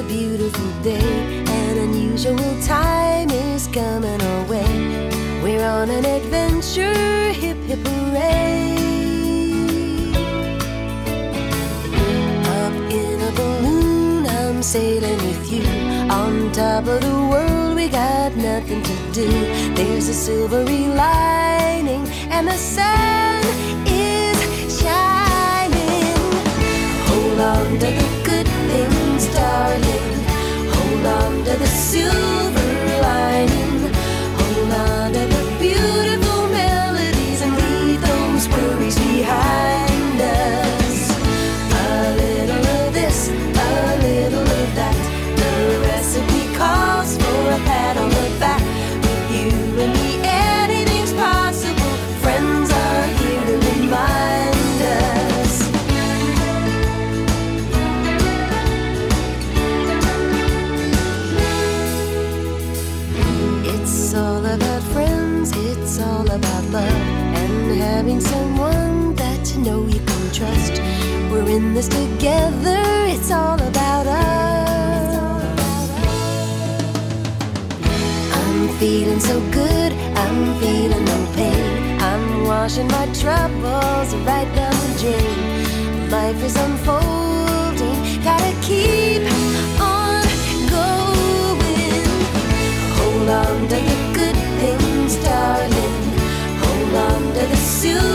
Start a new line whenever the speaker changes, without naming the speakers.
a beautiful day. An unusual time is coming our way. We're on an adventure, hip hip hooray. Up in a balloon, I'm sailing with you. On top of the world, we got nothing to do. There's a silvery lining, and the sun is shining. Hold on to the good things, darling. Hold on to the silver lining. Hold on to the beautiful melodies and leave those worries behind us. A little of this, a little of that. The recipe calls for a pat on the back. With you and me, anything's possible. Friends are here to remind us. It's all about friends, it's all about love, and having someone that you know you can trust. We're in this together, it's all about us. I'm feeling so good, I'm feeling no pain. I'm washing my troubles right down the drain. Life is unfolding, gotta keep on going. Hold on to the good things, darling. Hold on to the silver